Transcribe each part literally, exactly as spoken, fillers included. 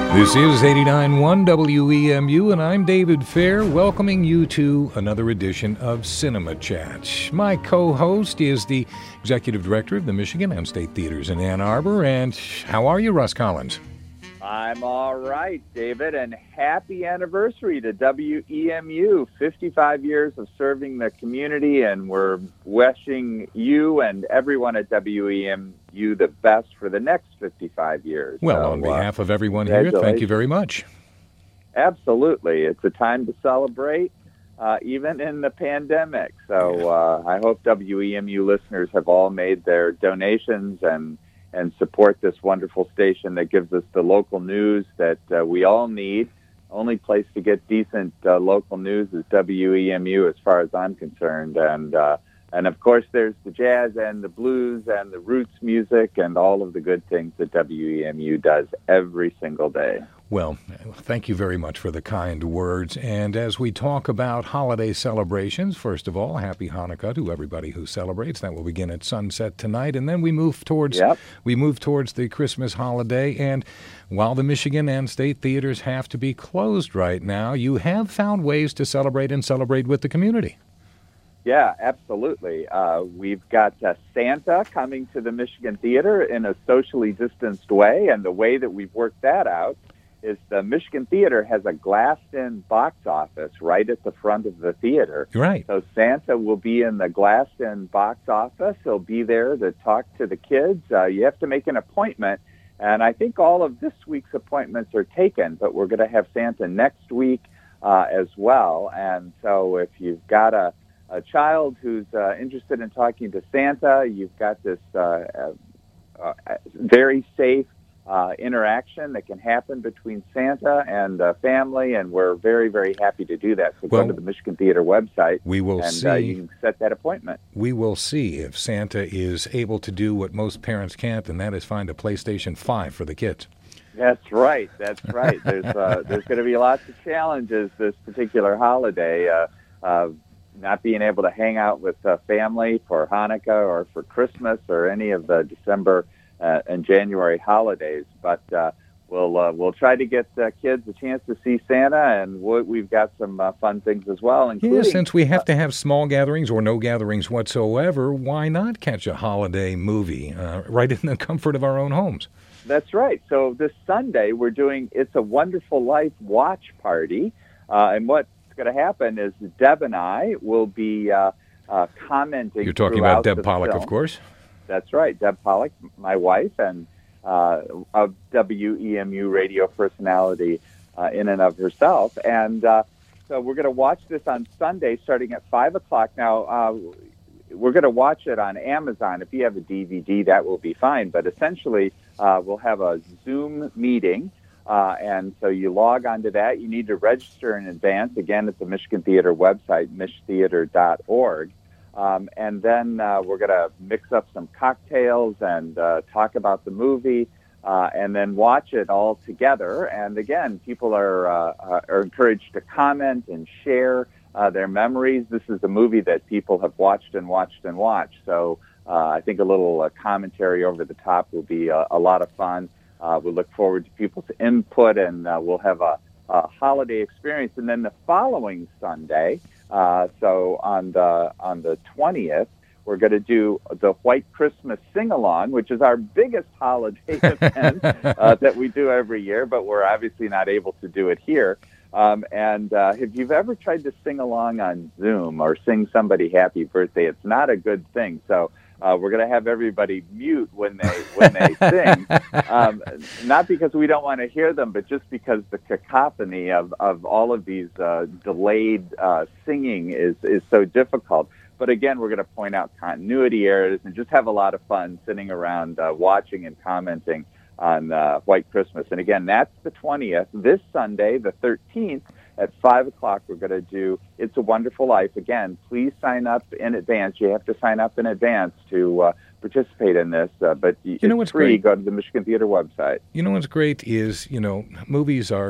This is eighty-nine point one W E M U, and I'm David Fair, welcoming you to another edition of Cinema Chat. My co-host is the Executive Director of the Michigan and State Theaters in Ann Arbor. And how are you, Russ Collins? I'm all right, David, and happy anniversary to W E M U. fifty-five years of serving the community, and we're wishing you and everyone at W E M U the best for the next fifty-five years. Well, so, on behalf uh, of everyone here, thank you very much. Absolutely. It's a time to celebrate, uh, even in the pandemic. So uh, I hope W E M U listeners have all made their donations and and support this wonderful station that gives us the local news that uh, we all need. Only place to get decent uh, local news is W E M U, as far as I'm concerned. And uh, and of course, there's the jazz and the blues and the roots music and all of the good things that W E M U does every single day. Well, thank you very much for the kind words. And as we talk about holiday celebrations, first of all, happy Hanukkah to everybody who celebrates. That will begin at sunset tonight, and then we move towards Yep. we move towards the Christmas holiday. And while the Michigan and State theaters have to be closed right now, you have found ways to celebrate and celebrate with the community. Yeah, absolutely. Uh, we've got uh, Santa coming to the Michigan Theater in a socially distanced way, and the way that we've worked that out is the Michigan Theater has a glassed-in box office right at the front of the theater. Right. So Santa will be in the glassed-in box office. He'll be there to talk to the kids. Uh, you have to make an appointment, and I think all of this week's appointments are taken, but we're going to have Santa next week uh, as well. And so if you've got a, a child who's uh, interested in talking to Santa, you've got this uh, uh, uh, very safe Uh, interaction that can happen between Santa and uh, family, and we're very, very happy to do that. So well, go to the Michigan Theater website, we will and see, uh, you can set that appointment. We will see if Santa is able to do what most parents can't, and that is find a PlayStation five for the kids. That's right. That's right. There's uh, there's going to be lots of challenges this particular holiday. Uh, uh, not being able to hang out with uh, family for Hanukkah or for Christmas or any of the December Uh, and January holidays, but uh, we'll uh, we'll try to get uh, kids a chance to see Santa, and we we've got some uh, fun things as well. Including, yeah, since we have to have small gatherings or no gatherings whatsoever, why not catch a holiday movie uh, right in the comfort of our own homes? That's right. So this Sunday we're doing It's a Wonderful Life watch party, uh, and what's going to happen is Deb and I will be uh, uh, commenting. You're talking about Deb the Pollock, film. of course. That's right, Deb Pollock, my wife, and uh, a W E M U radio personality uh, in and of herself. And uh, so we're going to watch this on Sunday starting at five o'clock. Now, uh, we're going to watch it on Amazon. If you have a D V D, that will be fine. But essentially, uh, we'll have a Zoom meeting. Uh, and so you log onto that. You need to register in advance, again, at the Michigan Theater website, mich theater dot org. Um, and then uh, we're going to mix up some cocktails and uh, talk about the movie, uh, and then watch it all together. And again, people are uh, are encouraged to comment and share uh, their memories. This is a movie that people have watched and watched and watched. So uh, I think a little uh, commentary over the top will be a, a lot of fun. Uh, we look forward to people's input, and uh, we'll have a, a holiday experience. And then the following Sunday, Uh, so on the on the twentieth, we're going to do the White Christmas Sing-Along, which is our biggest holiday event uh, that we do every year, but we're obviously not able to do it here. Um, and uh, if you've ever tried to sing along on Zoom or sing somebody happy birthday, it's not a good thing. So uh, we're going to have everybody mute when they when they sing, um, not because we don't want to hear them, but just because the cacophony of, of all of these uh, delayed uh, singing is, is so difficult. But again, we're going to point out continuity errors and just have a lot of fun sitting around uh, watching and commenting on uh, White Christmas. And again, that's the twentieth. This Sunday, the thirteenth, at five o'clock, we're going to do It's a Wonderful Life. Again, please sign up in advance. You have to sign up in advance to uh, participate in this, uh, but you it's know what's free. Great? Go to the Michigan Theater website. You know what's great is, you know, movies are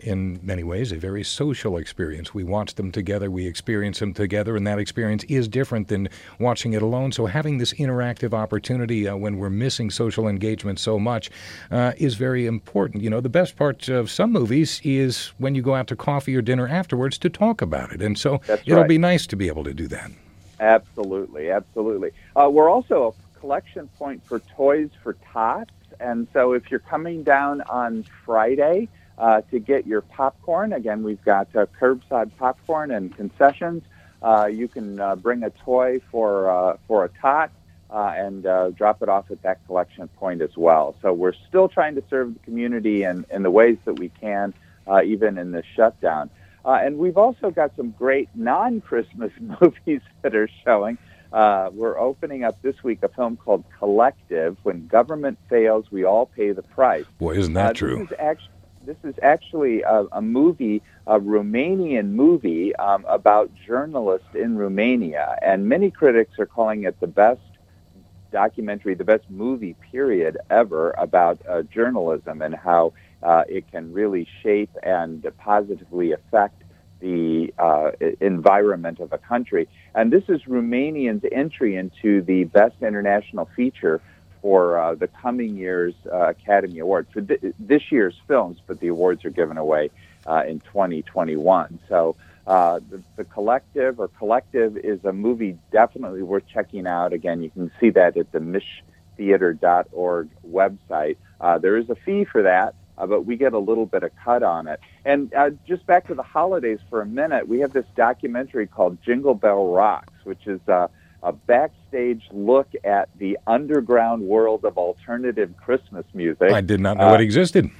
in many ways, a very social experience. We watch them together, we experience them together, and that experience is different than watching it alone. So having this interactive opportunity uh, when we're missing social engagement so much uh, is very important. You know, the best part of some movies is when you go out to coffee or dinner afterwards to talk about it. And so That's it'll right. be nice to be able to do that. Absolutely, absolutely. Uh, we're also a collection point for Toys for Tots. And so if you're coming down on Friday uh, to get your popcorn, again, we've got uh, curbside popcorn and concessions. Uh, you can uh, bring a toy for uh, for a tot uh, and uh, drop it off at that collection point as well. So we're still trying to serve the community in, in the ways that we can, uh, even in this shutdown. Uh, and we've also got some great non-Christmas movies that are showing. Uh, we're opening up this week a film called Collective. When government fails, we all pay the price. Boy, isn't that uh, true? This is actually, this is actually a, a movie, a Romanian movie um, about journalists in Romania. And many critics are calling it the best documentary, the best movie, period, ever about uh, journalism and how uh, it can really shape and positively affect the uh, environment of a country. And this is Romanian's entry into the Best International Feature for uh, the coming year's uh, Academy Award for th- this year's films, but the awards are given away uh, in twenty twenty-one. So uh, the, the Collective or Collective is a movie definitely worth checking out. Again, you can see that at the mish theater dot org website. Uh, there is a fee for that. Uh, but we get a little bit of cut on it. And uh, just back to the holidays for a minute, we have this documentary called Jingle Bell Rocks, which is uh, a backstage look at the underground world of alternative Christmas music. I did not know uh, it existed.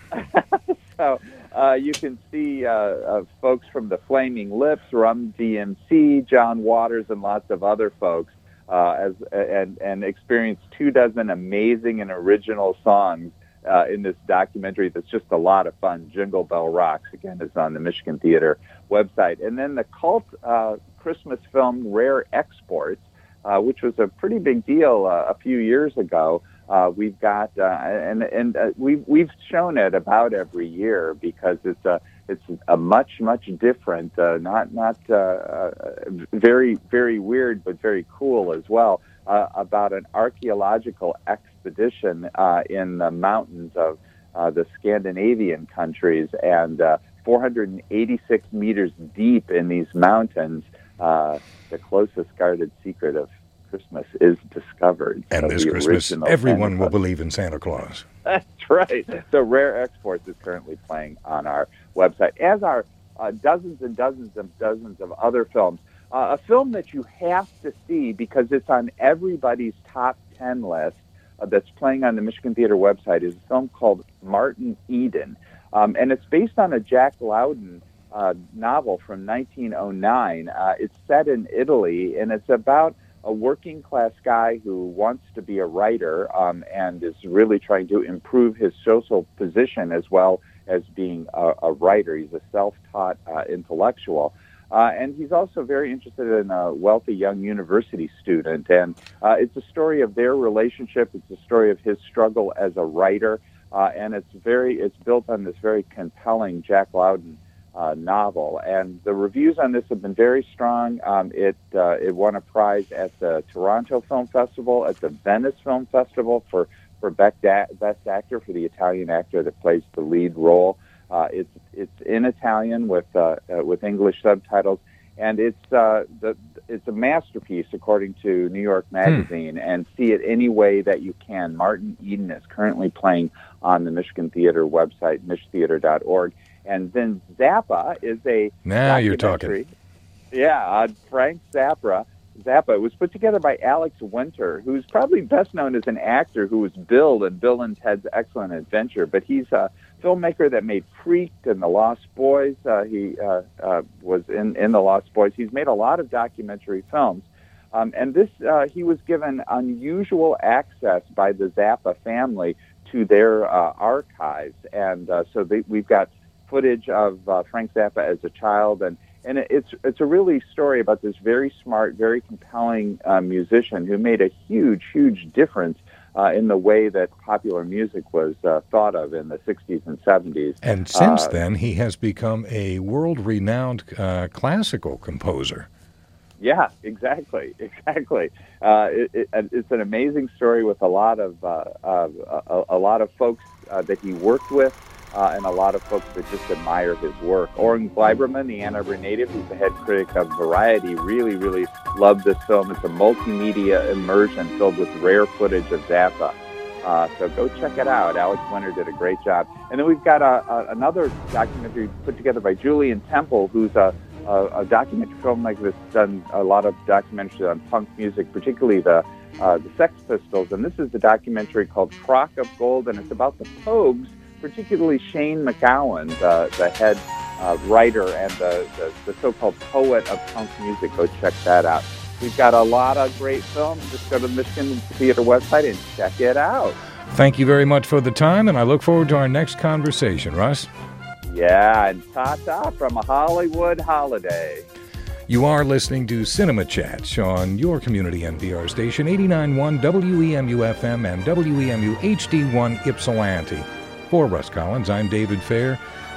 So uh, you can see uh, uh, folks from the Flaming Lips, Rum D M C, John Waters, and lots of other folks uh, as and, and experience two dozen amazing and original songs Uh, in this documentary that's just a lot of fun. Jingle Bell Rocks, again, is on the Michigan Theater website. And then the cult uh, Christmas film Rare Exports, uh, which was a pretty big deal uh, a few years ago. Uh, we've got, uh, and and uh, we've, we've shown it about every year because it's a, it's a much, much different, uh, not, not uh, uh, very, very weird, but very cool as well, uh, about an archaeological expedition uh, in the mountains of uh, the Scandinavian countries, and uh, four hundred eighty-six meters deep in these mountains, uh, the closest guarded secret of Christmas is discovered. And so this Christmas, everyone will believe in Santa Claus. That's right. So Rare Exports is currently playing on our website, as are uh, dozens and dozens and dozens of other films. Uh, a film that you have to see because it's on everybody's top ten list uh, that's playing on the Michigan Theater website is a film called Martin Eden. Um, and it's based on a Jack Lowden uh, novel from nineteen oh nine. Uh, it's set in Italy, and it's about a working-class guy who wants to be a writer um, and is really trying to improve his social position as well as being a, a writer. He's a self-taught uh, intellectual. Uh, and he's also very interested in a wealthy young university student. And uh, it's a story of their relationship. It's a story of his struggle as a writer. Uh, and it's very it's built on this very compelling Jack Lowden uh, novel. And the reviews on this have been very strong. Um, it uh, it won a prize at the Toronto Film Festival, at the Venice Film Festival for, for Best Actor, for the Italian actor that plays the lead role. Uh, it's it's in Italian with uh, uh, with English subtitles, and it's uh, the it's a masterpiece according to New York Magazine. Hmm. And see it any way that you can. Martin Eden is currently playing on the Michigan Theater website, mish theater dot org, and then Zappa is a now you're talking. Yeah, uh, Frank Zappa. Zappa. It was put together by Alex Winter, who's probably best known as an actor who was Bill in Bill and Ted's Excellent Adventure. But he's a filmmaker that made Freaked and The Lost Boys. Uh, he uh, uh, was in, in The Lost Boys. He's made a lot of documentary films. Um, and this, uh, he was given unusual access by the Zappa family to their uh, archives. And uh, so they, we've got footage of uh, Frank Zappa as a child, and And it's it's a really story about this very smart, very compelling uh, musician who made a huge, huge difference uh, in the way that popular music was uh, thought of in the sixties and seventies. And since uh, then, he has become a world-renowned uh, classical composer. Yeah, exactly, exactly. Uh, it, it, it's an amazing story with a lot of uh, uh, a, a lot of folks uh, that he worked with, uh, and a lot of folks that just admire his work. Oren Gleiberman, the Ann Arbor native, who's the head critic of Variety, really, really loved this film. It's a multimedia immersion filled with rare footage of Zappa. Uh, so go check it out. Alex Leonard did a great job. And then we've got a, a, another documentary put together by Julian Temple, who's a A, a documentary filmmaker that's done a lot of documentaries on punk music, particularly the uh, the Sex Pistols. And this is the documentary called Crock of Gold, and it's about the Pogues, particularly Shane MacGowan, the, the head uh, writer and the, the, the so-called poet of punk music. Go check that out. We've got a lot of great films. Just go to the Michigan Theater website and check it out. Thank you very much for the time, and I look forward to our next conversation, Russ. Yeah, and ta-ta from a Hollywood holiday. You are listening to Cinema Chats on your community N P R station, eighty-nine point one W E M U F M and W E M U H D one Ypsilanti. For Russ Collins, I'm David Fair.